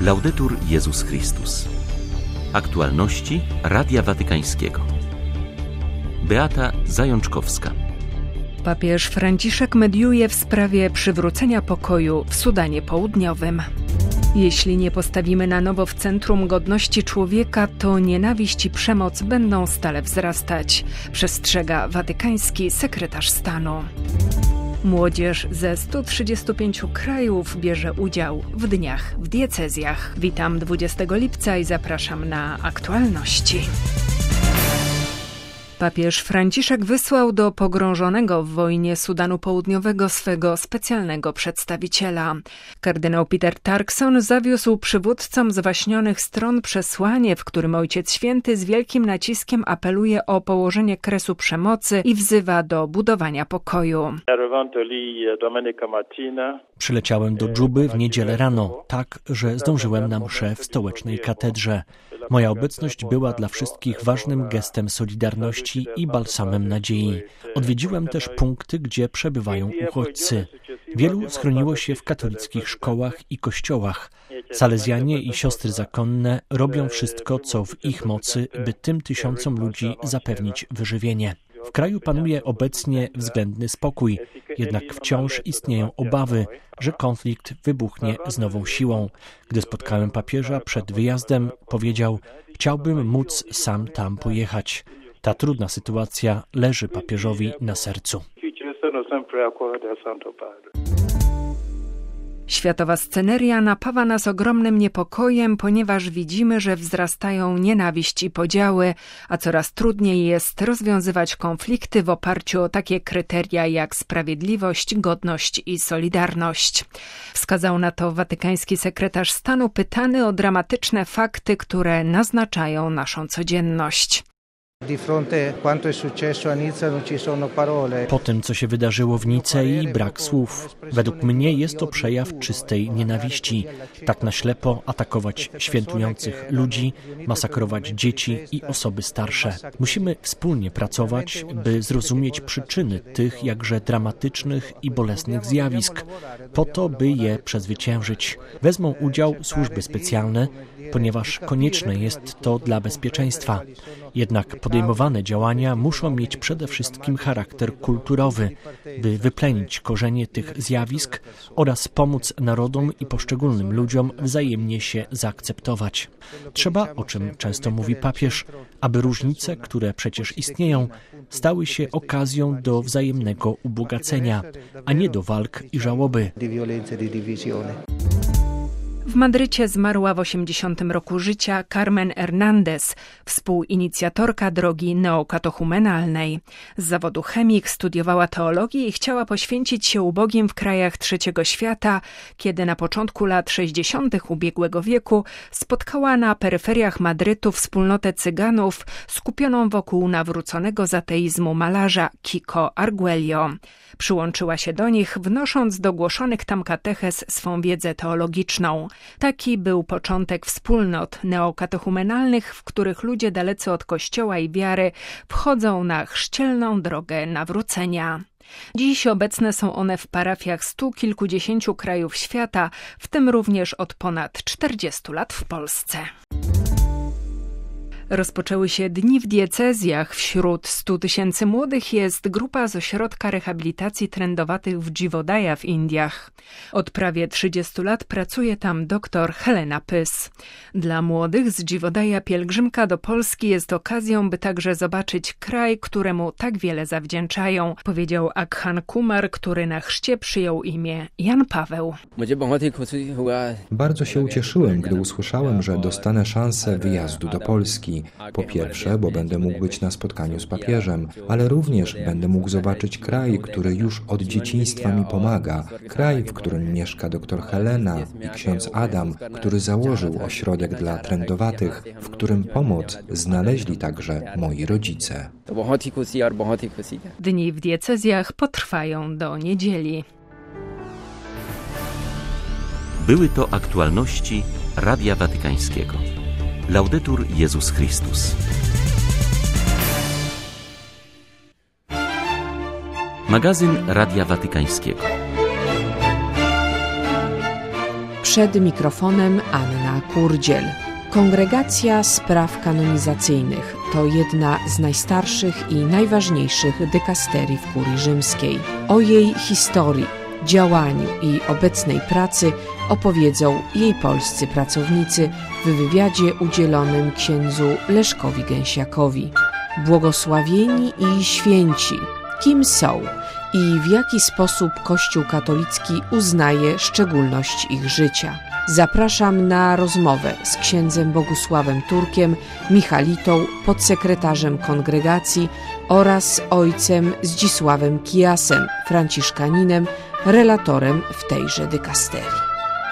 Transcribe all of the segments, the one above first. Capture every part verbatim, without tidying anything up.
Laudetur Jezus Chrystus. Aktualności Radia Watykańskiego. Beata Zajączkowska. Papież Franciszek mediuje w sprawie przywrócenia pokoju w Sudanie Południowym. Jeśli nie postawimy na nowo w centrum godności człowieka, to nienawiść i przemoc będą stale wzrastać, przestrzega watykański sekretarz stanu. Młodzież ze stu trzydziestu pięciu krajów bierze udział w dniach w diecezjach. Witam dwudziestego lipca i zapraszam na aktualności. Papież Franciszek wysłał do pogrążonego w wojnie Sudanu Południowego swego specjalnego przedstawiciela. Kardynał Peter Turkson zawiózł przywódcom zwaśnionych stron przesłanie, w którym Ojciec Święty z wielkim naciskiem apeluje o położenie kresu przemocy i wzywa do budowania pokoju. Przyleciałem do Dżuby w niedzielę rano, tak, że zdążyłem na mszę w stołecznej katedrze. Moja obecność była dla wszystkich ważnym gestem solidarności i balsamem nadziei. Odwiedziłem też punkty, gdzie przebywają uchodźcy. Wielu schroniło się w katolickich szkołach i kościołach. Salezjanie i siostry zakonne robią wszystko, co w ich mocy, by tym tysiącom ludzi zapewnić wyżywienie. W kraju panuje obecnie względny spokój, jednak wciąż istnieją obawy, że konflikt wybuchnie z nową siłą. Gdy spotkałem papieża przed wyjazdem, powiedział: chciałbym móc sam tam pojechać. Ta trudna sytuacja leży papieżowi na sercu. Światowa sceneria napawa nas ogromnym niepokojem, ponieważ widzimy, że wzrastają nienawiść i podziały, a coraz trudniej jest rozwiązywać konflikty w oparciu o takie kryteria jak sprawiedliwość, godność i solidarność. Wskazał na to watykański sekretarz stanu pytany o dramatyczne fakty, które naznaczają naszą codzienność. Po tym, co się wydarzyło w Nicei, brak słów. Według mnie jest to przejaw czystej nienawiści. Tak na ślepo atakować świętujących ludzi, masakrować dzieci i osoby starsze. Musimy wspólnie pracować, by zrozumieć przyczyny tych jakże dramatycznych i bolesnych zjawisk, po to, by je przezwyciężyć. Wezmą udział służby specjalne, ponieważ konieczne jest to dla bezpieczeństwa. Jednak podejmowane działania muszą mieć przede wszystkim charakter kulturowy, by wyplenić korzenie tych zjawisk oraz pomóc narodom i poszczególnym ludziom wzajemnie się zaakceptować. Trzeba, o czym często mówi papież, aby różnice, które przecież istnieją, stały się okazją do wzajemnego ubogacenia, a nie do walk i żałoby. W Madrycie zmarła w osiemdziesiątym roku życia Carmen Hernández, współinicjatorka drogi neokatechumenalnej. Z zawodu chemik studiowała teologię i chciała poświęcić się ubogim w krajach trzeciego świata, kiedy na początku lat sześćdziesiątych ubiegłego wieku spotkała na peryferiach Madrytu wspólnotę Cyganów skupioną wokół nawróconego z ateizmu malarza Kiko Arguello. Przyłączyła się do nich, wnosząc do głoszonych tam katechez swą wiedzę teologiczną. Taki był początek wspólnot neokatechumenalnych, w których ludzie dalecy od Kościoła i wiary wchodzą na chrzcielną drogę nawrócenia. Dziś obecne są one w parafiach stu kilkudziesięciu krajów świata, w tym również od ponad czterdziestu lat w Polsce. Rozpoczęły się dni w diecezjach. Wśród stu tysięcy młodych jest grupa z ośrodka rehabilitacji trędowatych w Dżiwodaja w Indiach. Od prawie trzydziestu lat pracuje tam dr Helena Pys. Dla młodych z Dżiwodaja pielgrzymka do Polski jest okazją, by także zobaczyć kraj, któremu tak wiele zawdzięczają, powiedział Akhan Kumar, który na chrzcie przyjął imię Jan Paweł. Bardzo się ucieszyłem, gdy usłyszałem, że dostanę szansę wyjazdu do Polski. Po pierwsze, bo będę mógł być na spotkaniu z papieżem, ale również będę mógł zobaczyć kraj, który już od dzieciństwa mi pomaga. Kraj, w którym mieszka dr Helena i ksiądz Adam, który założył ośrodek dla trędowatych, w którym pomoc znaleźli także moi rodzice. Dni w diecezjach potrwają do niedzieli. Były to aktualności Radia Watykańskiego. Laudetur Jezus Chrystus. Magazyn Radia Watykańskiego. Przed mikrofonem Anna Kurdziel. Kongregacja Spraw Kanonizacyjnych to jedna z najstarszych i najważniejszych dykasterii w Kurii Rzymskiej. O jej historii, działaniu i obecnej pracy opowiedzą jej polscy pracownicy w wywiadzie udzielonym księdzu Leszkowi Gęsiakowi. Błogosławieni i święci, kim są i w jaki sposób Kościół katolicki uznaje szczególność ich życia. Zapraszam na rozmowę z księdzem Bogusławem Turkiem, Michalitą, podsekretarzem kongregacji oraz ojcem Zdzisławem Kijasem, franciszkaninem, relatorem w tejże dykasterii.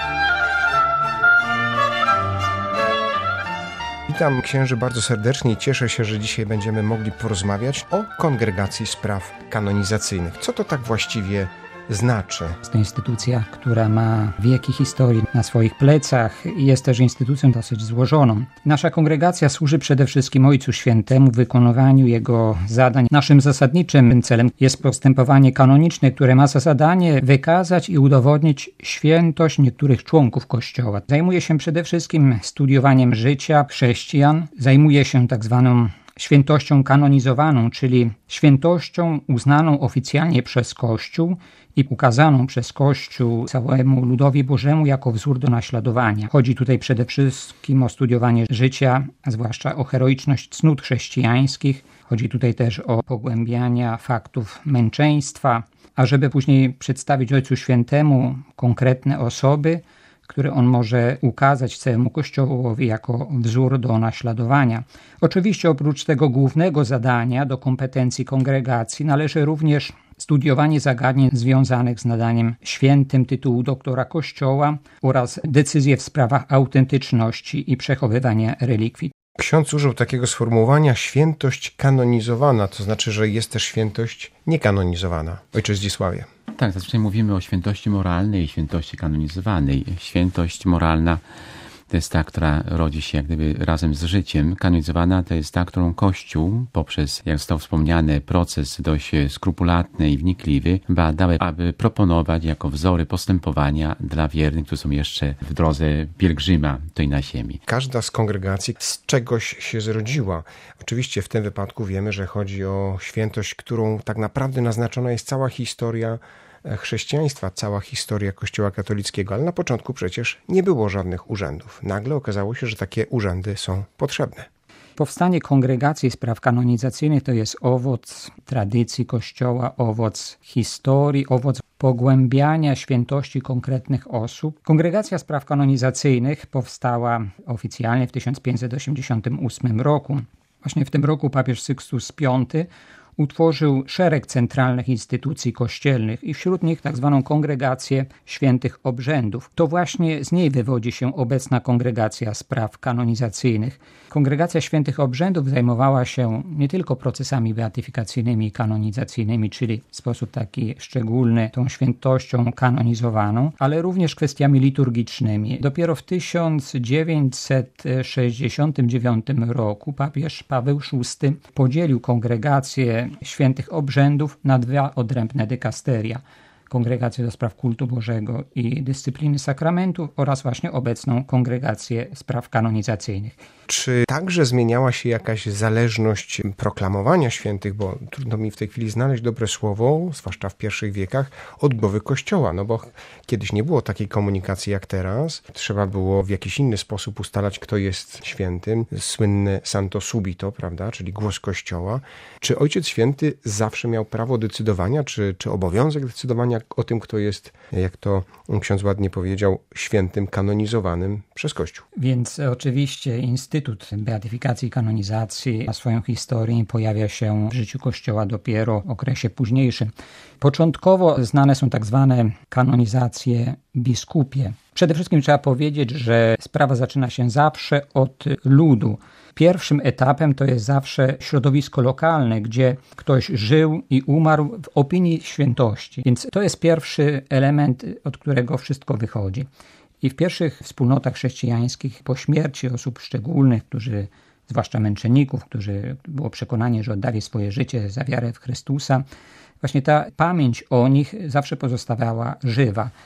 Witam księży bardzo serdecznie i cieszę się, że dzisiaj będziemy mogli porozmawiać o Kongregacji Spraw Kanonizacyjnych. Co to tak właściwie znaczy? Jest to instytucja, która ma wieki historii na swoich plecach i jest też instytucją dosyć złożoną. Nasza kongregacja służy przede wszystkim Ojcu Świętemu w wykonywaniu jego zadań. Naszym zasadniczym celem jest postępowanie kanoniczne, które ma za zadanie wykazać i udowodnić świętość niektórych członków Kościoła. Zajmuje się przede wszystkim studiowaniem życia chrześcijan, zajmuje się tak zwaną świętością kanonizowaną, czyli świętością uznaną oficjalnie przez Kościół i ukazaną przez Kościół całemu ludowi Bożemu jako wzór do naśladowania. Chodzi tutaj przede wszystkim o studiowanie życia, a zwłaszcza o heroiczność cnót chrześcijańskich. Chodzi tutaj też o pogłębianie faktów męczeństwa, a żeby później przedstawić Ojcu Świętemu konkretne osoby, które on może ukazać całemu Kościołowi jako wzór do naśladowania. Oczywiście oprócz tego głównego zadania do kompetencji kongregacji należy również studiowanie zagadnień związanych z nadaniem świętym tytułu doktora Kościoła oraz decyzje w sprawach autentyczności i przechowywania relikwii. Ksiądz użył takiego sformułowania świętość kanonizowana, to znaczy, że jest też świętość niekanonizowana. Ojcze Zdzisławie. Tak, zazwyczaj mówimy o świętości moralnej i świętości kanonizowanej. Świętość moralna to jest ta, która rodzi się jak gdyby razem z życiem. Kanonizowana to jest ta, którą Kościół poprzez, jak zostało wspomniane, proces dość skrupulatny i wnikliwy badał, aby proponować jako wzory postępowania dla wiernych, którzy są jeszcze w drodze pielgrzyma tutaj na ziemi. Każda z kongregacji z czegoś się zrodziła. Oczywiście w tym wypadku wiemy, że chodzi o świętość, którą tak naprawdę naznaczona jest cała historia chrześcijaństwa, cała historia Kościoła katolickiego, ale na początku przecież nie było żadnych urzędów. Nagle okazało się, że takie urzędy są potrzebne. Powstanie Kongregacji Spraw Kanonizacyjnych to jest owoc tradycji Kościoła, owoc historii, owoc pogłębiania świętości konkretnych osób. Kongregacja Spraw Kanonizacyjnych powstała oficjalnie w tysiąc pięćset osiemdziesiątym ósmym roku. Właśnie w tym roku papież Sykstus piąty utworzył szereg centralnych instytucji kościelnych i wśród nich tak zwaną Kongregację Świętych Obrzędów. To właśnie z niej wywodzi się obecna Kongregacja Spraw Kanonizacyjnych. Kongregacja Świętych Obrzędów zajmowała się nie tylko procesami beatyfikacyjnymi i kanonizacyjnymi, czyli w sposób taki szczególny tą świętością kanonizowaną, ale również kwestiami liturgicznymi. Dopiero w tysiąc dziewięćset sześćdziesiątym dziewiątym roku papież Paweł szósty podzielił Kongregację Świętych Obrzędów na dwa odrębne dykasteria. Kongregację do Spraw Kultu Bożego i Dyscypliny Sakramentów oraz właśnie obecną Kongregację Spraw Kanonizacyjnych. Czy także zmieniała się jakaś zależność proklamowania świętych, bo trudno mi w tej chwili znaleźć dobre słowo, zwłaszcza w pierwszych wiekach, od głowy Kościoła, no bo kiedyś nie było takiej komunikacji jak teraz. Trzeba było w jakiś inny sposób ustalać, kto jest świętym. Słynny Santo Subito, prawda, czyli głos Kościoła. Czy Ojciec Święty zawsze miał prawo decydowania, czy, czy obowiązek decydowania o tym, kto jest, jak to ksiądz ładnie powiedział, świętym kanonizowanym przez Kościół? Więc oczywiście Instytut Beatyfikacji i Kanonizacji ma swoją historię i pojawia się w życiu Kościoła dopiero w okresie późniejszym. Początkowo znane są tak zwane kanonizacje biskupie. Przede wszystkim trzeba powiedzieć, że sprawa zaczyna się zawsze od ludu. Pierwszym etapem to jest zawsze środowisko lokalne, gdzie ktoś żył i umarł w opinii świętości. Więc to jest pierwszy element, od którego wszystko wychodzi. I w pierwszych wspólnotach chrześcijańskich po śmierci osób szczególnych, którzy, zwłaszcza męczenników, którzy było przekonanie, że oddali swoje życie za wiarę w Chrystusa, właśnie ta pamięć o nich zawsze pozostawała żywa.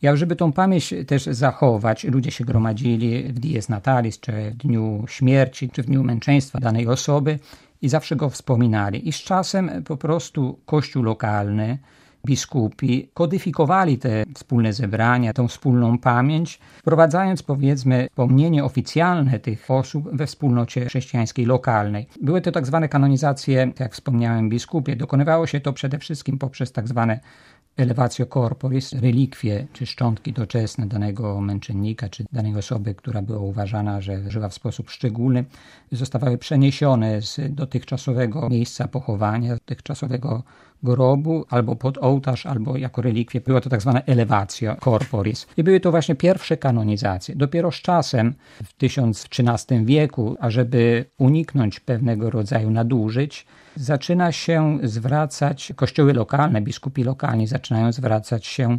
I żeby tą pamięć też zachować, ludzie się gromadzili w dies natalis, czy w dniu śmierci, czy w dniu męczeństwa danej osoby i zawsze go wspominali. I z czasem po prostu kościół lokalny, biskupi kodyfikowali te wspólne zebrania, tą wspólną pamięć, wprowadzając powiedzmy wspomnienie oficjalne tych osób we wspólnocie chrześcijańskiej lokalnej. Były to tak zwane kanonizacje, jak wspomniałem, biskupie. Dokonywało się to przede wszystkim poprzez tak zwane elevatio corporis, relikwie czy szczątki doczesne danego męczennika czy danej osoby, która była uważana, że żyła w sposób szczególny, zostawały przeniesione z dotychczasowego miejsca pochowania, dotychczasowego grobu, albo pod ołtarz, albo jako relikwie. Było to tak zwane elevatio corporis. I były to właśnie pierwsze kanonizacje. Dopiero z czasem, w tysiąc trzynastym wieku, ażeby uniknąć pewnego rodzaju nadużyć, zaczyna się zwracać, kościoły lokalne, biskupi lokalni zaczynają zwracać się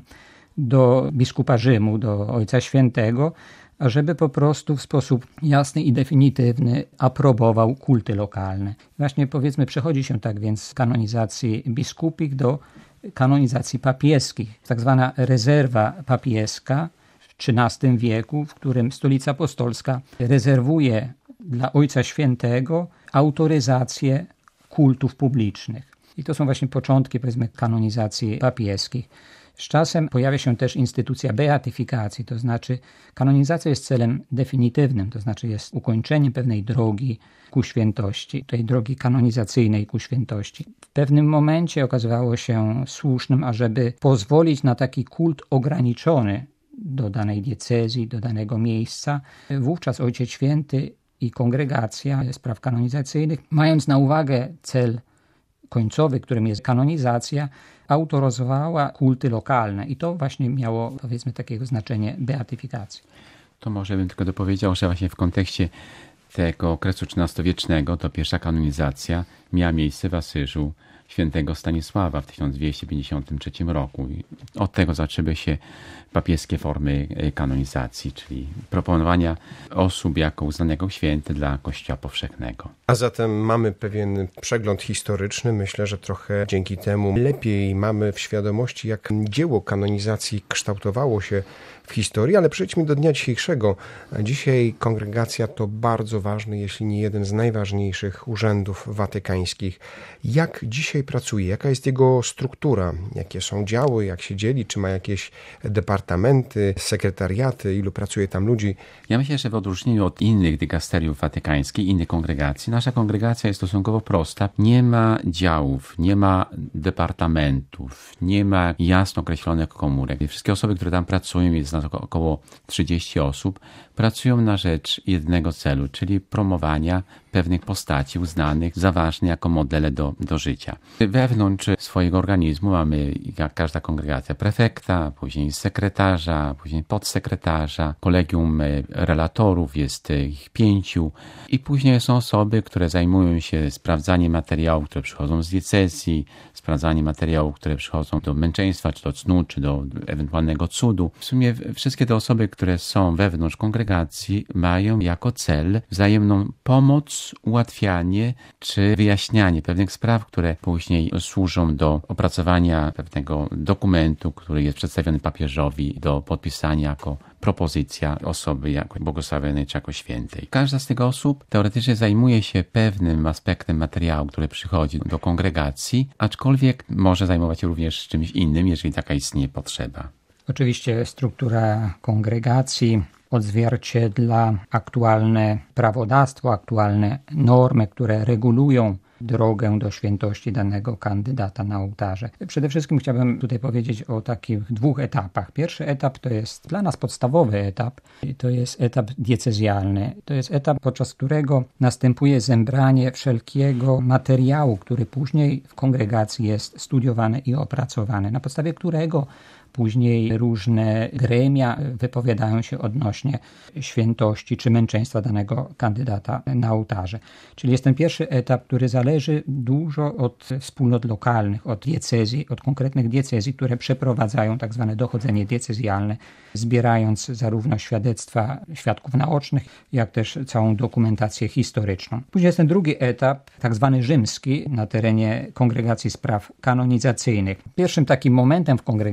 do biskupa Rzymu, do Ojca Świętego, ażeby po prostu w sposób jasny i definitywny aprobował kulty lokalne. Właśnie powiedzmy przechodzi się tak więc z kanonizacji biskupich do kanonizacji papieskich. Tak zwana rezerwa papieska w trzynastym wieku, w którym Stolica Apostolska rezerwuje dla Ojca Świętego autoryzację kultów publicznych. I to są właśnie początki, powiedzmy, kanonizacji papieskich. Z czasem pojawia się też instytucja beatyfikacji, to znaczy kanonizacja jest celem definitywnym, to znaczy jest ukończeniem pewnej drogi ku świętości, tej drogi kanonizacyjnej ku świętości. W pewnym momencie okazywało się słusznym, ażeby pozwolić na taki kult ograniczony do danej diecezji, do danego miejsca. Wówczas Ojciec Święty i kongregacja spraw kanonizacyjnych, mając na uwagę cel końcowy, którym jest kanonizacja, autoryzowała kulty lokalne i to właśnie miało, powiedzmy, takiego znaczenie beatyfikacji. To może bym tylko dopowiedział, że właśnie w kontekście tego okresu trzynastowiecznego to pierwsza kanonizacja miała miejsce w Asyżu świętego Stanisława w tysiąc dwieście pięćdziesiątym trzecim roku. I od tego zaczęły się papieskie formy kanonizacji, czyli proponowania osób jako uznanego święty dla Kościoła powszechnego. A zatem mamy pewien przegląd historyczny. Myślę, że trochę dzięki temu lepiej mamy w świadomości, jak dzieło kanonizacji kształtowało się w historii, ale przejdźmy do dnia dzisiejszego. Dzisiaj kongregacja to bardzo ważny, jeśli nie jeden z najważniejszych urzędów watykańskich. Jak dzisiaj pracuje? Jaka jest jego struktura? Jakie są działy? Jak się dzieli? Czy ma jakieś departamenty, sekretariaty? Ilu pracuje tam ludzi? Ja myślę, że w odróżnieniu od innych dykasteriów watykańskich, innych kongregacji, nasza kongregacja jest stosunkowo prosta. Nie ma działów, nie ma departamentów, nie ma jasno określonych komórek. Wszystkie osoby, które tam pracują, jest nas około trzydzieści osób, pracują na rzecz jednego celu, czyli promowania pewnych postaci uznanych za ważne jako modele do, do życia. Wewnątrz swojego organizmu mamy, jak każda kongregacja, prefekta, później sekretarza, później podsekretarza, kolegium relatorów, jest ich pięciu i później są osoby, które zajmują się sprawdzaniem materiałów, które przychodzą z diecezji, sprawdzaniem materiałów, które przychodzą do męczeństwa, czy do cnu, czy do ewentualnego cudu. W sumie wszystkie te osoby, które są wewnątrz kongregacji, mają jako cel wzajemną pomoc, ułatwianie czy wyjaśnianie pewnych spraw, które później służą do opracowania pewnego dokumentu, który jest przedstawiony papieżowi do podpisania jako propozycja osoby jako błogosławionej czy jako świętej. Każda z tych osób teoretycznie zajmuje się pewnym aspektem materiału, który przychodzi do kongregacji, aczkolwiek może zajmować się również czymś innym, jeżeli taka istnieje potrzeba. Oczywiście struktura kongregacji odzwierciedla aktualne prawodawstwo, aktualne normy, które regulują drogę do świętości danego kandydata na ołtarze. Przede wszystkim chciałbym tutaj powiedzieć o takich dwóch etapach. Pierwszy etap to jest dla nas podstawowy etap, to jest etap diecezjalny. To jest etap, podczas którego następuje zebranie wszelkiego materiału, który później w kongregacji jest studiowany i opracowany, na podstawie którego później różne gremia wypowiadają się odnośnie świętości czy męczeństwa danego kandydata na ołtarze. Czyli jest ten pierwszy etap, który zależy dużo od wspólnot lokalnych, od diecezji, od konkretnych diecezji, które przeprowadzają tak zwane dochodzenie diecezjalne, zbierając zarówno świadectwa świadków naocznych, jak też całą dokumentację historyczną. Później jest ten drugi etap, tak zwany rzymski, na terenie Kongregacji Spraw Kanonizacyjnych. Pierwszym takim momentem w kongregacji to jest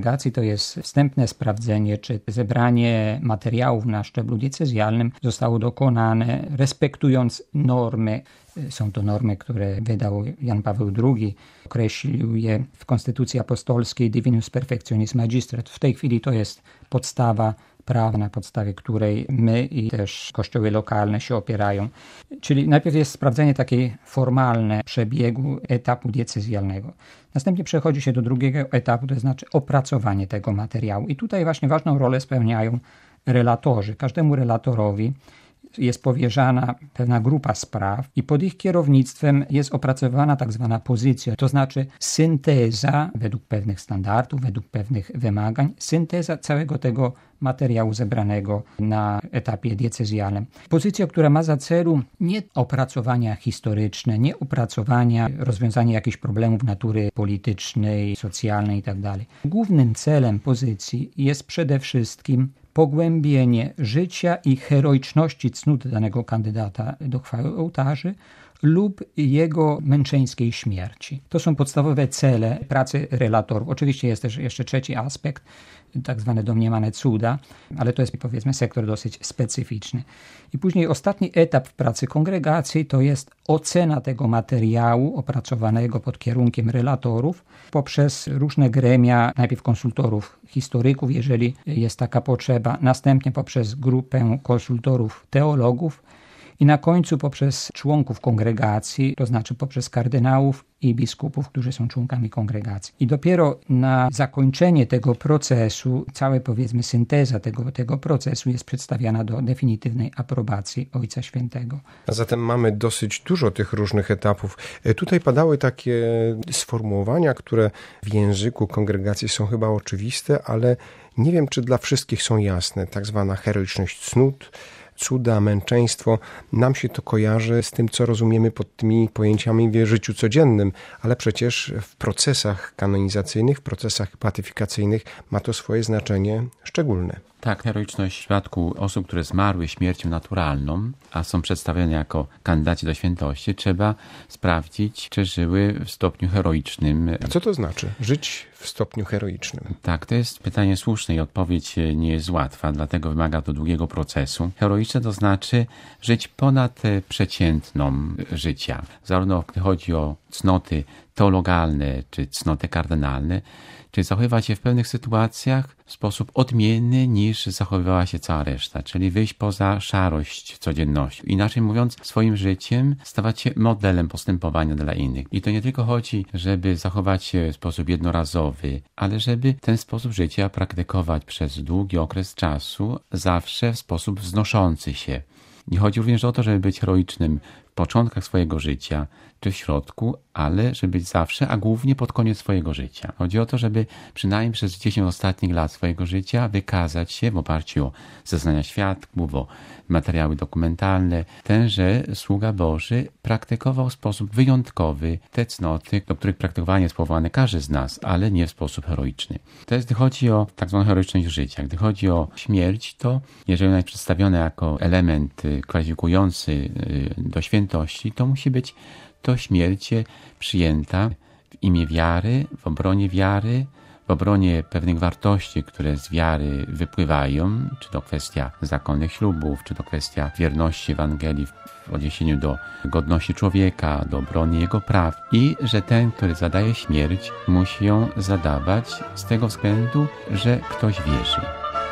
jest wstępne sprawdzenie, czy zebranie materiałów na szczeblu diecezjalnym zostało dokonane respektując normy. Są to normy, które wydał Jan Paweł drugi, określił je w Konstytucji Apostolskiej Divinus Perfectionis Magistrat. W tej chwili to jest podstawa prawa, na podstawie której my i też kościoły lokalne się opierają. Czyli najpierw jest sprawdzenie takiej formalne przebiegu etapu diecezjalnego. Następnie przechodzi się do drugiego etapu, to znaczy opracowanie tego materiału. I tutaj właśnie ważną rolę spełniają relatorzy. Każdemu relatorowi jest powierzana pewna grupa spraw i pod ich kierownictwem jest opracowana tak zwana pozycja, to znaczy synteza według pewnych standardów, według pewnych wymagań, synteza całego tego materiału zebranego na etapie diecezjalnym. Pozycja, która ma za celu nie opracowania historyczne, nie opracowania, rozwiązania jakichś problemów natury politycznej, socjalnej itd. Głównym celem pozycji jest przede wszystkim pogłębienie życia i heroiczności cnót danego kandydata do chwały ołtarzy lub jego męczeńskiej śmierci. To są podstawowe cele pracy relatorów. Oczywiście jest też jeszcze trzeci aspekt, tak zwane domniemane cuda, ale to jest, powiedzmy, sektor dosyć specyficzny. I później ostatni etap w pracy kongregacji to jest ocena tego materiału opracowanego pod kierunkiem relatorów poprzez różne gremia, najpierw konsultorów historyków, jeżeli jest taka potrzeba, następnie poprzez grupę konsultorów teologów i na końcu poprzez członków kongregacji, to znaczy poprzez kardynałów i biskupów, którzy są członkami kongregacji. I dopiero na zakończenie tego procesu, cała, powiedzmy, synteza tego, tego procesu jest przedstawiana do definitywnej aprobacji Ojca Świętego. A zatem mamy dosyć dużo tych różnych etapów. Tutaj padały takie sformułowania, które w języku kongregacji są chyba oczywiste, ale nie wiem, czy dla wszystkich są jasne. Tak zwana heroiczność cnót, cuda, męczeństwo. Nam się to kojarzy z tym, co rozumiemy pod tymi pojęciami w życiu codziennym, ale przecież w procesach kanonizacyjnych, w procesach beatyfikacyjnych ma to swoje znaczenie szczególne. Tak, heroiczność w przypadku osób, które zmarły śmiercią naturalną, a są przedstawione jako kandydaci do świętości, trzeba sprawdzić, czy żyły w stopniu heroicznym. A co to znaczy? Żyć w stopniu heroicznym? Tak, to jest pytanie słuszne i odpowiedź nie jest łatwa, dlatego wymaga to długiego procesu. Heroiczne to znaczy żyć ponad przeciętną życia. Zarówno gdy chodzi o cnoty teologalne czy cnoty kardynalne, czyli zachowywać się w pewnych sytuacjach w sposób odmienny niż zachowywała się cała reszta, czyli wyjść poza szarość codzienności. Inaczej mówiąc, swoim życiem stawać się modelem postępowania dla innych. I to nie tylko chodzi, żeby zachować się w sposób jednorazowy, ale żeby ten sposób życia praktykować przez długi okres czasu, zawsze w sposób wznoszący się. Nie chodzi również o to, żeby być heroicznym w początkach swojego życia, czy w środku, ale żeby być zawsze, a głównie pod koniec swojego życia. Chodzi o to, żeby przynajmniej przez dziesięć ostatnich lat swojego życia wykazać się w oparciu o zeznania świadków, o materiały dokumentalne, tenże sługa Boży praktykował w sposób wyjątkowy te cnoty, do których praktykowanie jest powołany każdy z nas, ale nie w sposób heroiczny. To jest, gdy chodzi o tak zwaną heroiczność życia. Gdy chodzi o śmierć, to jeżeli ona jest przedstawiona jako element kwalifikujący do świętości, to musi być to śmierć przyjęta w imię wiary, w obronie wiary, w obronie pewnych wartości, które z wiary wypływają, czy to kwestia zakonnych ślubów, czy to kwestia wierności Ewangelii w odniesieniu do godności człowieka, do obrony jego praw i że ten, który zadaje śmierć, musi ją zadawać z tego względu, że ktoś wierzy.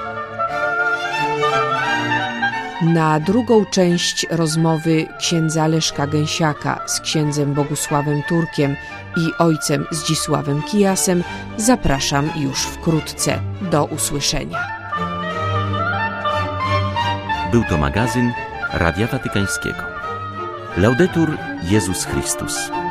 Na drugą część rozmowy księdza Leszka Gęsiaka z księdzem Bogusławem Turkiem i ojcem Zdzisławem Kijasem zapraszam już wkrótce. Do usłyszenia. Był to magazyn Radia Watykańskiego. Laudetur Jezus Chrystus.